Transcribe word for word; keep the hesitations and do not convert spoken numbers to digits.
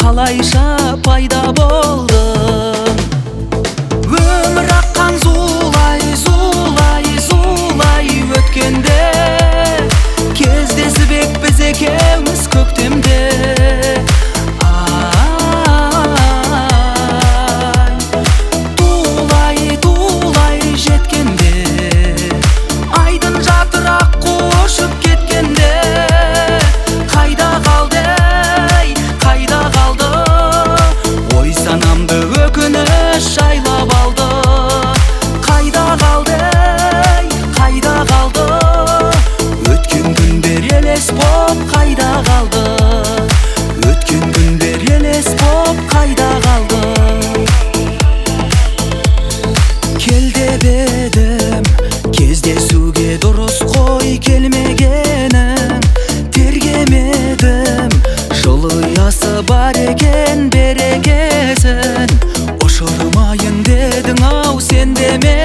қалайша пайда болдың? Өмір аққан зулай, зулай, зулай өткенде, кездесіп ек біз екеуміз көктемде. Ай, тулай, тулай жеткенде, айдын жатырақ қошып кеткенде, қайда қалды, қайда қалды? Ой, санамды өкініш жайлап алды. Қайда қалды, қайда қалды? Өткен күндер елес боп қайда қалды? Өткен күндер елес боп қайда қалды? Кел деп едім, кездесуге дұрыс қой келмегенің. Тергемедім, жылы ұясы бар екен берекесін. Ұшырмайын дедің ау сен деме